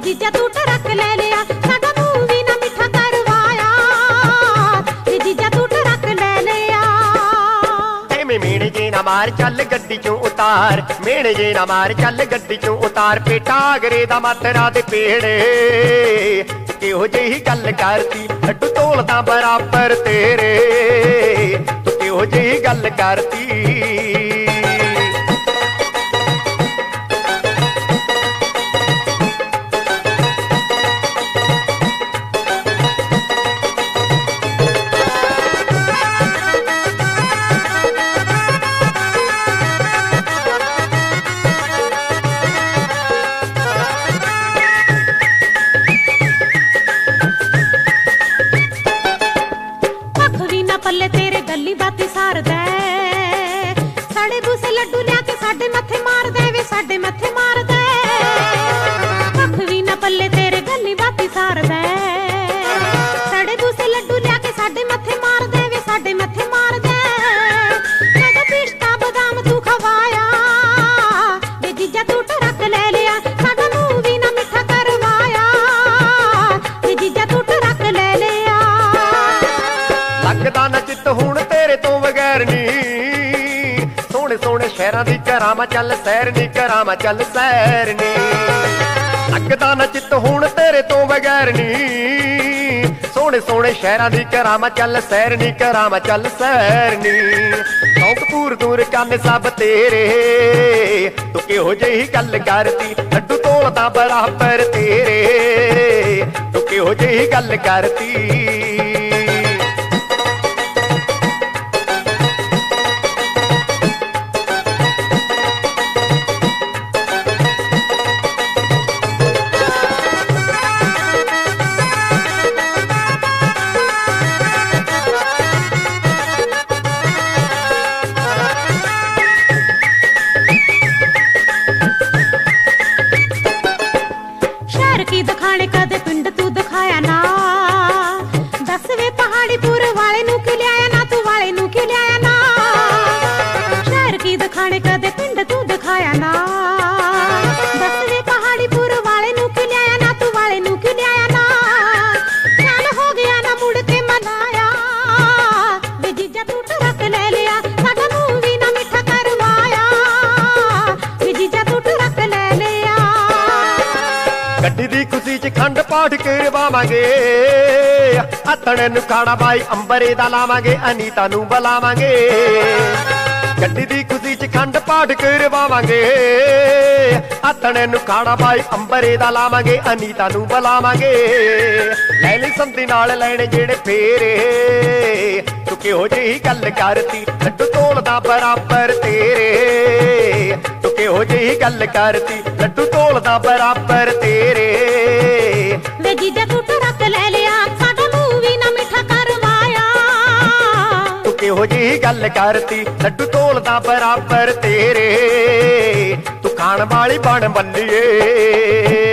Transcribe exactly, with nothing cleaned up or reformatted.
जीजा तू ट्रक ले लिया साडा मूंह भी ना मिठा करवाया वे जीजा तू ट्रक ले लिया। मेणे जे ना मार चल गड्डी चों उतार मेणे जे ना मार चल गड्डी चों उतार पेटा आगरे दा मातरा दे पेड़े किहो जेही गल करती लड्डू तोलदा बराबर तेरे तू किहो जेही गल करती। पल्ले तेरे गली बाती सार दे साढ़े बूसे लड्डू लिया के साडे मथे मार दे वे साडे मथे मार दे कख भी ना पल्ले तेरे गली बाती सार दे साढ़े बूसे लड्डू लिया के साडे मथे मार दे वे साडे मथे मार दे मेरा पिस्ता बादाम तू खवाया वे जीजा तू ट्रक ले लिया साडा मुंह भी ना मिठा करवाया वे जीजा तू ट्रक ले लिया। लगदा ना चित हुण तेरे तो बगैर नी सोहणे सोहणे शहरां दी करां चल सैर नी करां चल सैर नी। लगदा ना चित हुण तेरे तो बगैर नी सोहणे सोहणे शहरां दी करां चल सैर नी करां चल सैर नी। शौक दूर दूर कन सब तेरे तू किहो जेही गल करती लड्डू तोलदा बराबर तेरे तू किहो जेही गल करती। की दिखाने कदे पिंड तू दिखाया ना दस वे पहाड़ी पुर वाले नू क्यों लियाया ना तू वाले नू क्यों लियाया ना। शहर की दिखाने कदे पिंड तू दिखाया ना दस वे पहाड़ी पुर वाले नू क्यों लियाया ना तू वाले नू क्यों लियाया ना। चल हो गया ना मुड़ के मनाया वे जीजा तू ट्रक ले लिया साडा मुंह भी ना मिठा करवाया वे जीजा तू ट्रक ले लिया। गड्डी दी खुशी च खंड पाठ करवावांगे हथणे नू खाना बाई अंबरे दा लावांगे अनीता नू बुलावांगे। गड्डी दी खुशी च खंड पाठ करवावांगे हथणे नू खाना बाई अंबरे दा लावांगे अनीता नू बुलावांगे। ले ली संधी नाल लैणे जेड़े फेरे तू किहो जेही गल करती लड्डू तोलदा बराबर तेरे तू किहो जेही गल करती लड्डू तोलदा बराबर तेरे। वे जीजा तू ट्रक ले लिया साडा मुंह भी ना मिठा करवाया तू किहो जेही गल करती लड्डू तोलदा बराबर तेरे तू खाण वाली बन बल्लीए।